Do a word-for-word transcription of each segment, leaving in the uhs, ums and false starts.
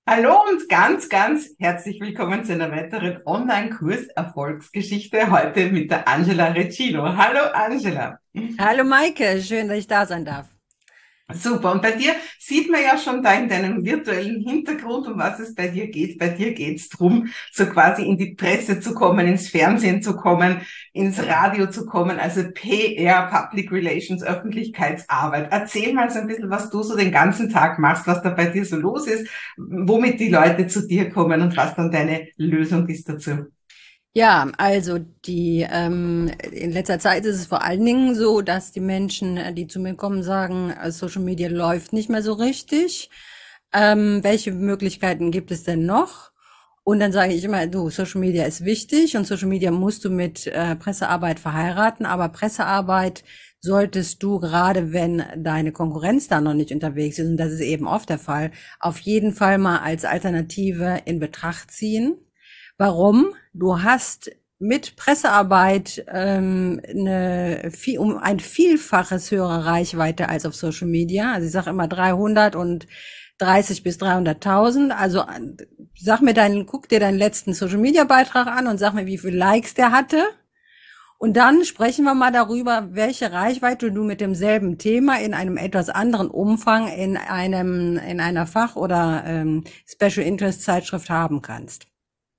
Hallo und ganz, ganz herzlich willkommen zu einer weiteren Online-Kurs-Erfolgsgeschichte. Heute mit der Angela Recino. Hallo Angela. Hallo Maike, schön, dass ich da sein darf. Super. Und bei dir sieht man ja schon da in deinem virtuellen Hintergrund, um was es bei dir geht. Bei dir geht's drum, so quasi in die Presse zu kommen, ins Fernsehen zu kommen, ins Radio zu kommen, also P R, Public Relations, Öffentlichkeitsarbeit. Erzähl mal so ein bisschen, was du so den ganzen Tag machst, was da bei dir so los ist, womit die Leute zu dir kommen und was dann deine Lösung ist dazu. Ja, also die ähm, in letzter Zeit ist es vor allen Dingen so, dass die Menschen, äh, die zu mir kommen, sagen, äh, Social Media läuft nicht mehr so richtig. Ähm, welche Möglichkeiten gibt es denn noch? Und dann sage ich immer, du, Social Media ist wichtig und Social Media musst du mit äh, Pressearbeit verheiraten, aber Pressearbeit solltest du, gerade wenn deine Konkurrenz da noch nicht unterwegs ist, und das ist eben oft der Fall, auf jeden Fall mal als Alternative in Betracht ziehen. Warum? Du hast mit Pressearbeit ähm, eine, viel, um ein Vielfaches höhere Reichweite als auf Social Media. Also ich sage immer dreihundert und dreißig bis dreihunderttausend. Also sag mir deinen, guck dir deinen letzten Social Media Beitrag an und sag mir, wie viele Likes der hatte. Und dann sprechen wir mal darüber, welche Reichweite du mit demselben Thema in einem etwas anderen Umfang in einem, in einer Fach- oder ähm, Special Interest Zeitschrift haben kannst.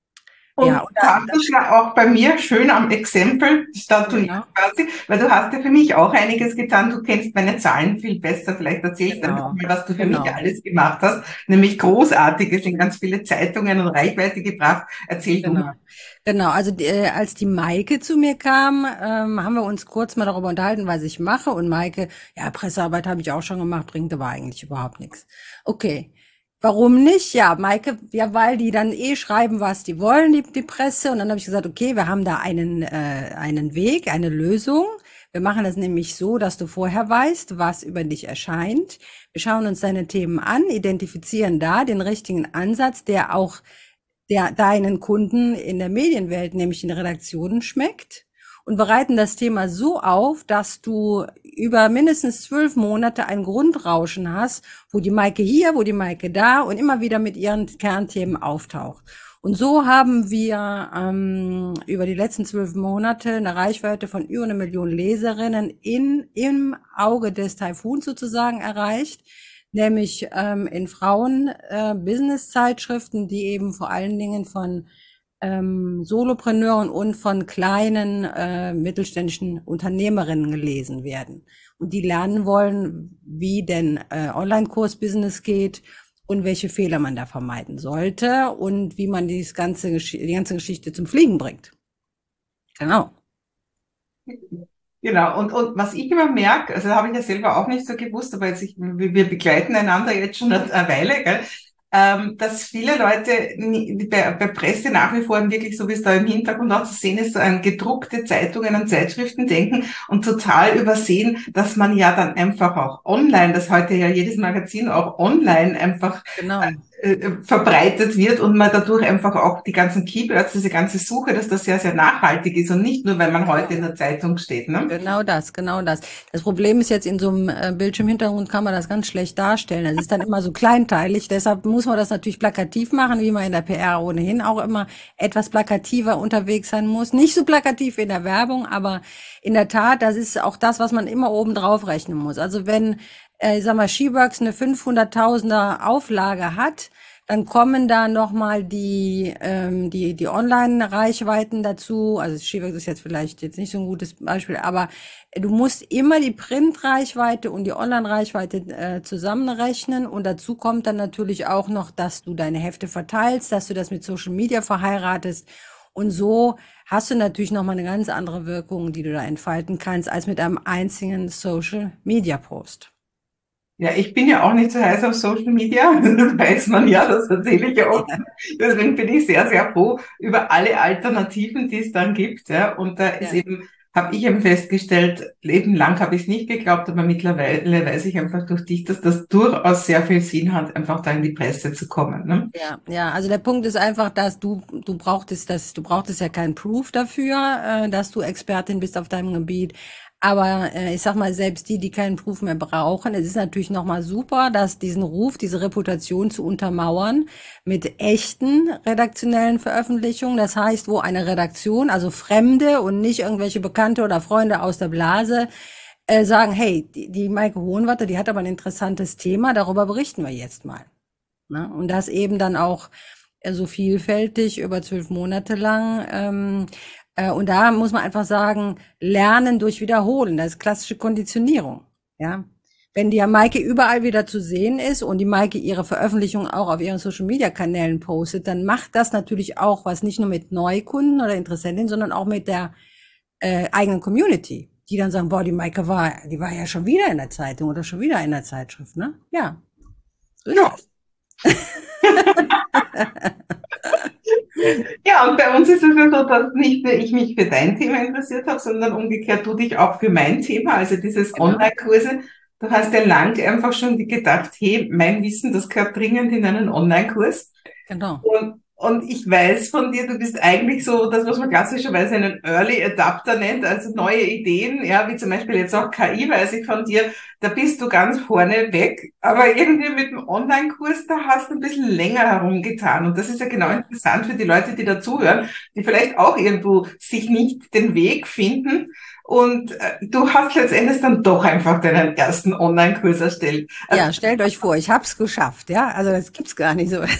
Ja, Und oder, du hast das ja auch bei mir schön am Exempel statuiert genau, quasi, weil du hast ja für mich auch einiges getan. Du kennst meine Zahlen viel besser. Vielleicht erzählst du einfach genau, mal, was du für mich genau, alles gemacht hast. Nämlich Großartiges in ganz viele Zeitungen und Reichweite gebracht. Erzähl du genau. mal. Genau, also die, äh, als die Maike zu mir kam, ähm, haben wir uns kurz mal darüber unterhalten, was ich mache. Und Maike, ja, Pressearbeit habe ich auch schon gemacht, bringt aber eigentlich überhaupt nichts. Okay. Warum nicht? Ja, Maike, ja, weil die dann eh schreiben, was die wollen, die, die Presse. Und dann habe ich gesagt, okay, wir haben da einen, äh, einen Weg, eine Lösung. Wir machen das nämlich so, dass du vorher weißt, was über dich erscheint. Wir schauen uns deine Themen an, identifizieren da den richtigen Ansatz, der auch der deinen Kunden in der Medienwelt, nämlich in Redaktionen, schmeckt und bereiten das Thema so auf, dass du über mindestens zwölf Monate ein Grundrauschen hast, wo die Maike hier, wo die Maike da und immer wieder mit ihren Kernthemen auftaucht. Und so haben wir ähm, über die letzten zwölf Monate eine Reichweite von über eine Million Leserinnen in, im Auge des Taifuns sozusagen erreicht, nämlich ähm, in Frauen-Business-Zeitschriften, die eben vor allen Dingen von ähm, Solopreneuren und von kleinen äh, mittelständischen Unternehmerinnen gelesen werden. Und die lernen wollen, wie denn äh, Online-Kurs-Business geht und welche Fehler man da vermeiden sollte und wie man dieses ganze, die ganze Geschichte zum Fliegen bringt. Genau. Genau, und, und was ich immer merke, also habe ich ja selber auch nicht so gewusst, aber jetzt ich, wir wir begleiten einander jetzt schon eine, eine Weile, gell? Ähm, dass viele Leute nie- bei, bei Presse nach wie vor wirklich, so wie es da im Hintergrund auch zu sehen ist, so an gedruckte Zeitungen und Zeitschriften denken und total übersehen, dass man ja dann einfach auch online, dass heute ja jedes Magazin auch online einfach Genau. äh, verbreitet wird und man dadurch einfach auch die ganzen Keywords, diese ganze Suche, dass das sehr, sehr nachhaltig ist und nicht nur, weil man heute in Genau. der Zeitung steht, ne? Genau das, genau das. Das Problem ist jetzt, in so einem äh, Bildschirmhintergrund kann man das ganz schlecht darstellen. Das ist dann immer so kleinteilig. Deshalb muss man das natürlich plakativ machen, wie man in der P R ohnehin auch immer etwas plakativer unterwegs sein muss. Nicht so plakativ in der Werbung, aber in der Tat, das ist auch das, was man immer oben drauf rechnen muss. Also wenn, äh, ich sag mal, Sheworks eine fünfhunderttausender Auflage hat, dann kommen da nochmal die, ähm, die, die Online-Reichweiten dazu. Also Sheworks ist jetzt vielleicht jetzt nicht so ein gutes Beispiel, aber du musst immer die Print-Reichweite und die Online-Reichweite äh, zusammenrechnen. Und dazu kommt dann natürlich auch noch, dass du deine Hefte verteilst, dass du das mit Social Media verheiratest. Und so hast du natürlich nochmal eine ganz andere Wirkung, die du da entfalten kannst, als mit einem einzigen Social-Media-Post. Ja, ich bin ja auch nicht so heiß auf Social Media, das weiß man ja, das erzähle ich ja offen. Deswegen bin ich sehr, sehr froh über alle Alternativen, die es dann gibt. Ja. Und da ist Ja. eben, habe ich eben festgestellt, Leben lang habe ich es nicht geglaubt, aber mittlerweile weiß ich einfach durch dich, dass das durchaus sehr viel Sinn hat, einfach da in die Presse zu kommen. Ne? Ja, ja, also der Punkt ist einfach, dass du, du brauchtest das, du brauchtest ja keinen Proof dafür, äh, dass du Expertin bist auf deinem Gebiet. Aber äh, ich sag mal, selbst die, die keinen Proof mehr brauchen, es ist natürlich nochmal super, dass diesen Ruf, diese Reputation zu untermauern mit echten redaktionellen Veröffentlichungen. Das heißt, wo eine Redaktion, also Fremde und nicht irgendwelche Bekannte oder Freunde aus der Blase, äh, sagen, hey, die, die Maike Hohenwarter, die hat aber ein interessantes Thema, darüber berichten wir jetzt mal. Ne? Und das eben dann auch äh, so vielfältig über zwölf Monate lang. Ähm, äh, und da muss man einfach sagen, lernen durch Wiederholen, das ist klassische Konditionierung. Ja, wenn die Maike überall wieder zu sehen ist und die Maike ihre Veröffentlichung auch auf ihren Social-Media-Kanälen postet, dann macht das natürlich auch was, nicht nur mit Neukunden oder Interessentinnen, sondern auch mit der äh, eigenen Community, die dann sagen, boah, die Maike war, die war ja schon wieder in der Zeitung oder schon wieder in der Zeitschrift, ne? Ja, so ist Ja. das. Ja, und bei uns ist es ja so, dass nicht nur ich mich für dein Thema interessiert habe, sondern umgekehrt du dich auch für mein Thema, also dieses Genau, Online-Kurse. Du hast ja lang einfach schon gedacht, hey, mein Wissen, das gehört dringend in einen Online-Kurs. genau. Und, und ich weiß von dir, du bist eigentlich so das, was man klassischerweise einen Early Adapter nennt, also neue Ideen, ja, wie zum Beispiel jetzt auch K I, weiß ich von dir, da bist du ganz vorne weg. Aber irgendwie mit dem Online-Kurs, da hast du ein bisschen länger herumgetan. Und das ist ja genau Ja. interessant für die Leute, die dazuhören, die vielleicht auch irgendwo sich nicht den Weg finden. Und äh, du hast letztendlich dann doch einfach deinen ersten Online-Kurs erstellt. Ja, stellt euch vor, ich hab's geschafft, ja. Also das gibt's gar nicht so.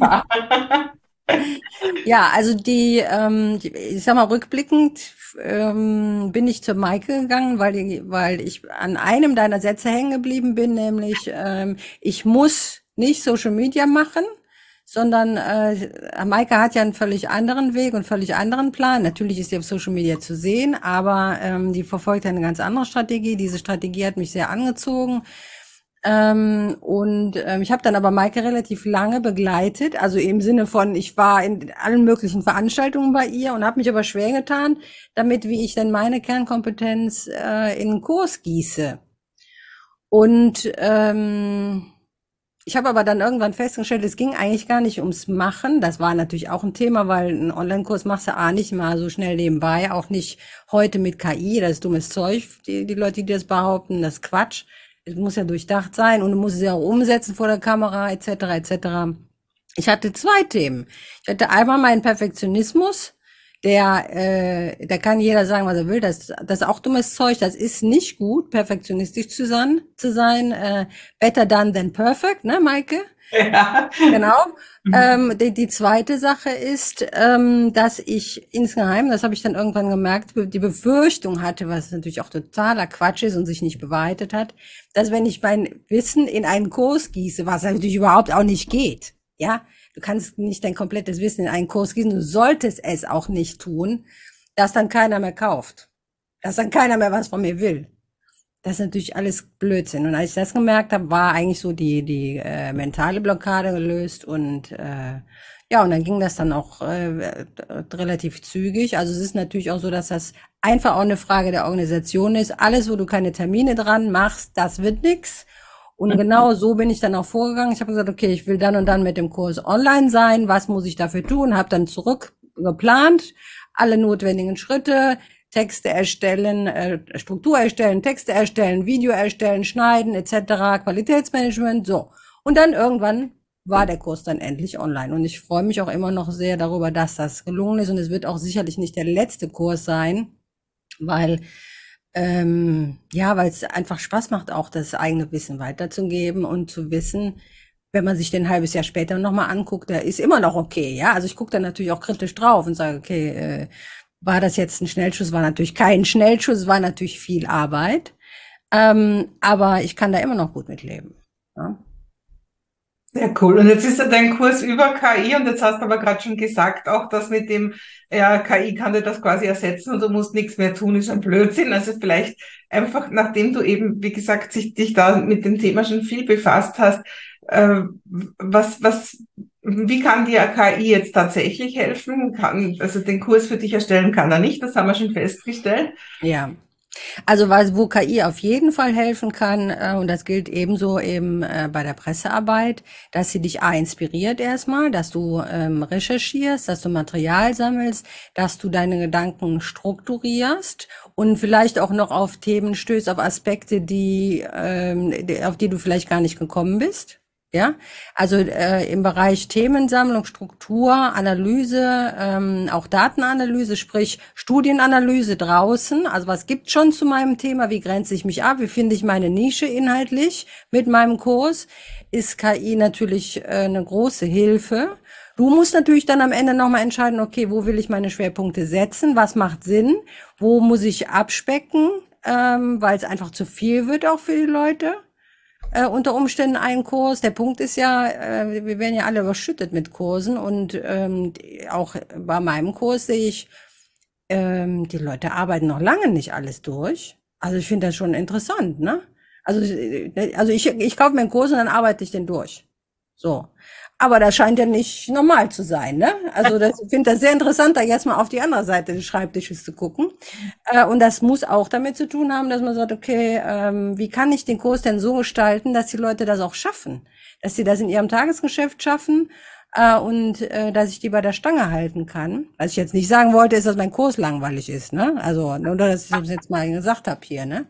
Ja, also die, ähm, die, ich sag mal, rückblickend ähm, bin ich zur Maike gegangen, weil, die, weil ich an einem deiner Sätze hängen geblieben bin, nämlich ähm, ich muss nicht Social Media machen, sondern äh, Maike hat ja einen völlig anderen Weg und völlig anderen Plan. Natürlich ist sie auf Social Media zu sehen, aber ähm, die verfolgt eine ganz andere Strategie. Diese Strategie hat mich sehr angezogen. Ähm, und ähm, ich habe dann aber Maike relativ lange begleitet, also im Sinne von, ich war in allen möglichen Veranstaltungen bei ihr und habe mich aber schwer getan, damit, wie ich denn meine Kernkompetenz äh, in einen Kurs gieße. Und ähm, ich habe aber dann irgendwann festgestellt, es ging eigentlich gar nicht ums Machen. Das war natürlich auch ein Thema, weil einen Online-Kurs machst du A nicht mal so schnell nebenbei, auch nicht heute mit K I, das ist dummes Zeug, die, die Leute, die das behaupten, das ist Quatsch. Es muss ja durchdacht sein und du musst es ja auch umsetzen vor der Kamera, et cetera, et cetera. Ich hatte zwei Themen. Ich hatte einmal meinen Perfektionismus, der, äh, da kann jeder sagen, was er will, das, das ist auch dummes Zeug, das ist nicht gut, perfektionistisch zu sein, zu sein, äh, better done than perfect, ne, Maike? Ja. Genau. Ähm, die, die zweite Sache ist, ähm, dass ich insgeheim, das habe ich dann irgendwann gemerkt, die Befürchtung hatte, was natürlich auch totaler Quatsch ist und sich nicht bewahrheitet hat, dass wenn ich mein Wissen in einen Kurs gieße, was natürlich überhaupt auch nicht geht, ja, du kannst nicht dein komplettes Wissen in einen Kurs gießen, du solltest es auch nicht tun, dass dann keiner mehr kauft, dass dann keiner mehr was von mir will. Das ist natürlich alles Blödsinn. Und als ich das gemerkt habe, war eigentlich so die die äh, mentale Blockade gelöst und äh, ja, und dann ging das dann auch äh, relativ zügig. Also es ist natürlich auch so, dass das einfach auch eine Frage der Organisation ist. Alles, wo du keine Termine dran machst, das wird nix. Und genau so bin ich dann auch vorgegangen. Ich habe gesagt, okay, ich will dann und dann mit dem Kurs online sein. Was muss ich dafür tun? Habe dann zurückgeplant, alle notwendigen Schritte. Texte erstellen, äh, Struktur erstellen, Texte erstellen, Video erstellen, schneiden et cetera, Qualitätsmanagement, so. Und dann irgendwann war der Kurs dann endlich online. Und ich freue mich auch immer noch sehr darüber, dass das gelungen ist. Und es wird auch sicherlich nicht der letzte Kurs sein, weil ähm, ja, weil es einfach Spaß macht, auch das eigene Wissen weiterzugeben und zu wissen, wenn man sich den ein halbes Jahr später nochmal anguckt, der ist immer noch okay, ja. Also ich gucke da natürlich auch kritisch drauf und sage, okay, äh, war das jetzt ein Schnellschuss? War natürlich kein Schnellschuss, war natürlich viel Arbeit. Ähm, aber ich kann da immer noch gut mitleben. Ja. Sehr cool. Und jetzt ist ja dein Kurs über K I und jetzt hast du aber gerade schon gesagt, auch das mit dem, ja, K I kann dir das quasi ersetzen und du musst nichts mehr tun, ist ein Blödsinn. Also vielleicht einfach, nachdem du eben, wie gesagt, sich, dich da mit dem Thema schon viel befasst hast, äh, was, was, wie kann dir K I jetzt tatsächlich helfen? Kann, also den Kurs für dich erstellen kann er nicht, das haben wir schon festgestellt. Ja. Also was, wo K I auf jeden Fall helfen kann, äh, und das gilt ebenso eben äh, bei der Pressearbeit, dass sie dich A, inspiriert erstmal, dass du ähm, recherchierst, dass du Material sammelst, dass du deine Gedanken strukturierst und vielleicht auch noch auf Themen stößt, auf Aspekte, die, ähm, die auf die du vielleicht gar nicht gekommen bist. Ja, also äh, im Bereich Themensammlung, Struktur, Analyse, ähm, auch Datenanalyse, sprich Studienanalyse draußen. Also was gibt schon zu meinem Thema? Wie grenze ich mich ab? Wie finde ich meine Nische inhaltlich mit meinem Kurs? Ist K I natürlich äh, eine große Hilfe. Du musst natürlich dann am Ende nochmal entscheiden, okay, wo will ich meine Schwerpunkte setzen? Was macht Sinn? Wo muss ich abspecken? Ähm, weil es einfach zu viel wird auch für die Leute äh, unter Umständen einen Kurs. Der Punkt ist ja, äh, wir werden ja alle überschüttet mit Kursen und ähm, auch bei meinem Kurs sehe ich, ähm, die Leute arbeiten noch lange nicht alles durch. Also ich finde das schon interessant, ne? Also, äh, also ich, ich kaufe mir einen Kurs und dann arbeite ich den durch. So. Aber das scheint ja nicht normal zu sein, ne? Also das, ich finde das sehr interessant, da jetzt mal auf die andere Seite des Schreibtisches zu gucken. Äh, und das muss auch damit zu tun haben, dass man sagt, okay, ähm, wie kann ich den Kurs denn so gestalten, dass die Leute das auch schaffen? Dass sie das in ihrem Tagesgeschäft schaffen äh, und äh, dass ich die bei der Stange halten kann. Was ich jetzt nicht sagen wollte, ist, dass mein Kurs langweilig ist, ne? Also, nur dass ich das jetzt mal gesagt habe hier, ne?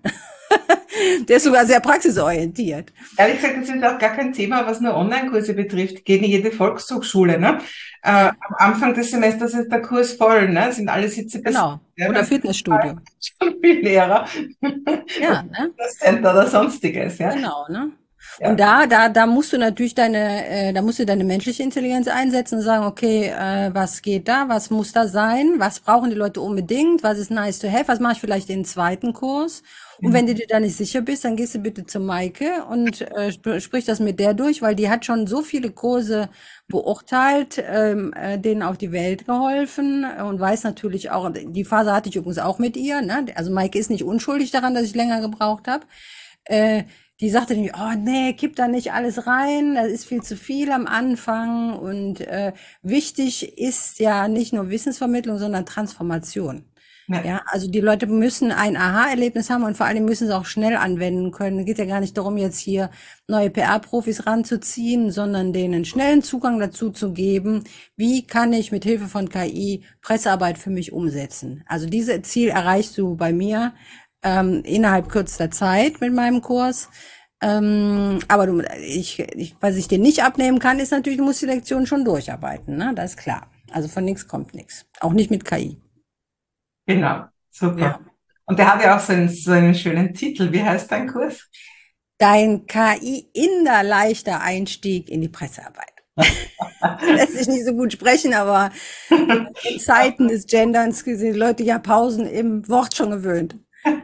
Der ist sogar sehr praxisorientiert. Ehrlich gesagt, das ist auch gar kein Thema, was nur Online-Kurse betrifft. Geht in jede Volkshochschule, ne? Äh, Ja, am Anfang des Semesters ist der Kurs voll, ne? Sind alle Sitze besetzt. genau. Ja, Oder dann Fitnessstudio. schon viel Lehrer. Ja, ne? Das Center oder sonstiges, ja. Genau, ne? Und Ja. da, da, da musst du natürlich deine, äh, da musst du deine menschliche Intelligenz einsetzen und sagen, okay, äh, was geht da, was muss da sein, was brauchen die Leute unbedingt, was ist nice to have, was mache ich vielleicht in den zweiten Kurs? Und wenn du dir da nicht sicher bist, dann gehst du bitte zu Maike und äh, sp sprich das mit der durch, weil die hat schon so viele Kurse beurteilt, ähm, äh, denen auf die Welt geholfen und weiß natürlich auch, die Phase hatte ich übrigens auch mit ihr, ne? Also Maike ist nicht unschuldig daran, dass ich länger gebraucht habe. Äh, die sagte nämlich, oh nee, kipp da nicht alles rein, das ist viel zu viel am Anfang. Und äh, wichtig ist ja nicht nur Wissensvermittlung, sondern Transformation. Ja. Ja, also die Leute müssen ein Aha-Erlebnis haben und vor allem müssen sie auch schnell anwenden können. Es geht ja gar nicht darum, jetzt hier neue P R-Profis ranzuziehen, sondern denen schnellen Zugang dazu zu geben, wie kann ich mit Hilfe von K I Pressearbeit für mich umsetzen. Also dieses Ziel erreichst du bei mir ähm, innerhalb kürzester Zeit mit meinem Kurs. Ähm, aber du, ich, ich, was ich dir nicht abnehmen kann, ist natürlich, du musst die Lektion schon durcharbeiten, ne? Das ist klar. Also von nichts kommt nichts. Auch nicht mit K I. Genau, super. Ja. Und der hat ja auch so einen, so einen schönen Titel. Wie heißt dein Kurs? Dein K I-inder leichter Einstieg in die Pressearbeit. Lässt sich nicht so gut sprechen, aber in Zeiten des Genderns sind die Leute ja Pausen im Wort schon gewöhnt.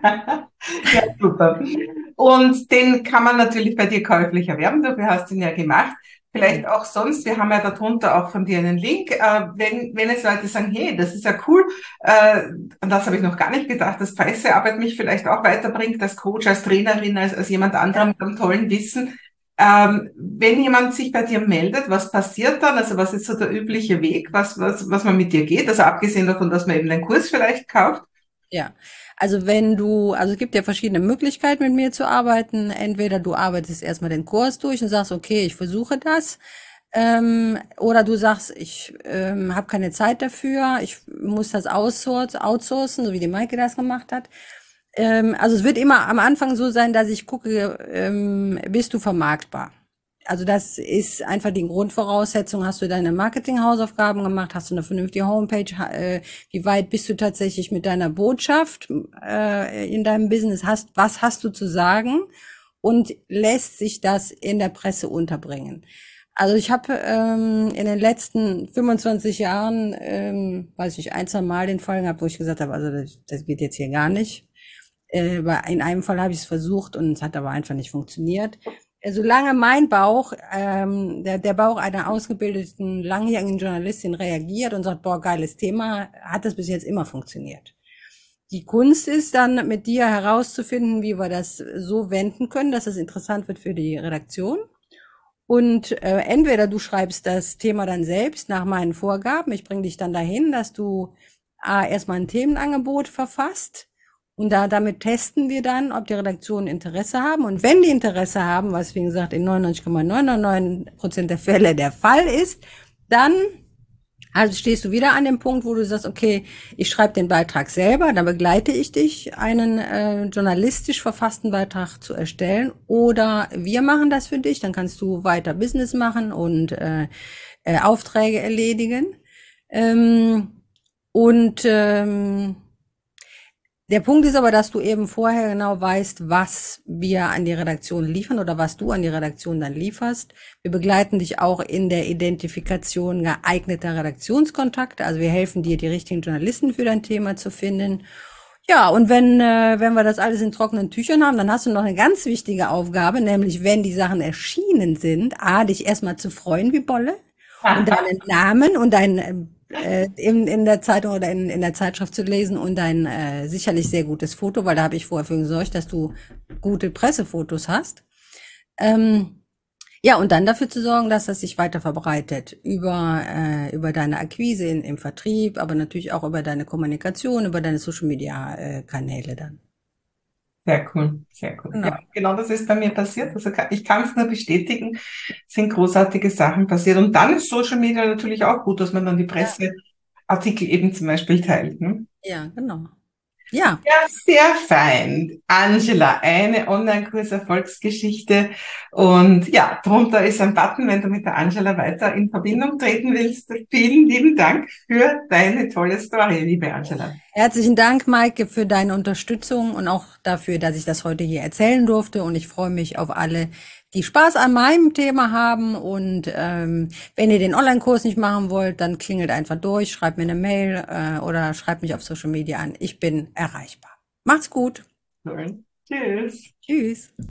Ja, super. Und den kann man natürlich bei dir käuflich erwerben, dafür hast du ihn ja gemacht. Vielleicht auch sonst, wir haben ja darunter auch von dir einen Link, äh, wenn, wenn jetzt Leute sagen, hey, das ist ja cool, äh, und das habe ich noch gar nicht gedacht, dass Pressearbeit mich vielleicht auch weiterbringt, als Coach, als Trainerin, als, als jemand anderem Ja. mit einem tollen Wissen. Ähm, wenn jemand sich bei dir meldet, was passiert dann? Also was ist so der übliche Weg, was, was, was man mit dir geht? Also abgesehen davon, dass man eben den Kurs vielleicht kauft. Ja, also wenn du, also es gibt ja verschiedene Möglichkeiten mit mir zu arbeiten. Entweder du arbeitest erstmal den Kurs durch und sagst, okay, ich versuche das. Ähm, oder du sagst, ich ähm, habe keine Zeit dafür, ich muss das outsource, outsourcen, so wie die Maike das gemacht hat. Ähm, also es wird immer am Anfang so sein, dass ich gucke, ähm, bist du vermarktbar? Also das ist einfach die Grundvoraussetzung. Hast du deine Marketing-Hausaufgaben gemacht? Hast du eine vernünftige Homepage? Äh, wie weit bist du tatsächlich mit deiner Botschaft äh, in deinem Business? Hast, was hast du zu sagen? Und lässt sich das in der Presse unterbringen? Also ich habe ähm, in den letzten fünfundzwanzig Jahren, ähm, weiß ich, ein, zwei Mal den Fall gehabt, wo ich gesagt habe, also das, das geht jetzt hier gar nicht. Äh, in einem Fall habe ich es versucht und es hat aber einfach nicht funktioniert. Solange mein Bauch, ähm, der, der Bauch einer ausgebildeten, langjährigen Journalistin reagiert und sagt, boah, geiles Thema, hat das bis jetzt immer funktioniert. Die Kunst ist dann, mit dir herauszufinden, wie wir das so wenden können, dass es interessant wird für die Redaktion. Und äh, entweder du schreibst das Thema dann selbst nach meinen Vorgaben, ich bringe dich dann dahin, dass du äh, erstmal ein Themenangebot verfasst Und da, damit testen wir dann, ob die Redaktionen Interesse haben. Und wenn die Interesse haben, was wie gesagt in neunundneunzig Komma neunundneunzig Prozent der Fälle der Fall ist, dann also stehst du wieder an dem Punkt, wo du sagst, okay, ich schreibe den Beitrag selber, dann begleite ich dich, einen äh, journalistisch verfassten Beitrag zu erstellen, oder wir machen das für dich, dann kannst du weiter Business machen und äh, äh, Aufträge erledigen. Ähm, und ähm, der Punkt ist aber, dass du eben vorher genau weißt, was wir an die Redaktion liefern oder was du an die Redaktion dann lieferst. Wir begleiten dich auch in der Identifikation geeigneter Redaktionskontakte. Also wir helfen dir, die richtigen Journalisten für dein Thema zu finden. Ja, und wenn, äh, wenn wir das alles in trockenen Tüchern haben, dann hast du noch eine ganz wichtige Aufgabe, nämlich wenn die Sachen erschienen sind, A, dich erstmal zu freuen wie Bolle und deinen Namen und deinen äh, in, in der Zeitung oder in, in der Zeitschrift zu lesen und ein äh, sicherlich sehr gutes Foto, weil da habe ich vorher für gesorgt, dass du gute Pressefotos hast. Ähm, ja, und dann dafür zu sorgen, dass das sich weiter verbreitet über, äh, über deine Akquise in, im Vertrieb, aber natürlich auch über deine Kommunikation, über deine Social Media äh, Kanäle dann. Sehr cool, sehr cool. Ja, Genau. genau das ist bei mir passiert. Also kann, ich kann es nur bestätigen, sind großartige Sachen passiert. Und dann ist Social Media natürlich auch gut, dass man dann die Ja, Presseartikel eben zum Beispiel teilt. Ne? ja, genau. Ja, Ja, sehr fein. Angela, eine Online-Kurs-Erfolgsgeschichte. Und ja, drunter ist ein Button, wenn du mit der Angela weiter in Verbindung treten willst. Vielen lieben Dank für deine tolle Story, liebe Angela. herzlichen Dank, Maike, für deine Unterstützung und auch dafür, dass ich das heute hier erzählen durfte. Und ich freue mich auf alle, die Spaß an meinem Thema haben. Und ähm, wenn ihr den Online-Kurs nicht machen wollt, dann klingelt einfach durch, schreibt mir eine Mail äh, oder schreibt mich auf Social Media an. Ich bin erreichbar. Macht's gut. Cool. Tschüss. Tschüss.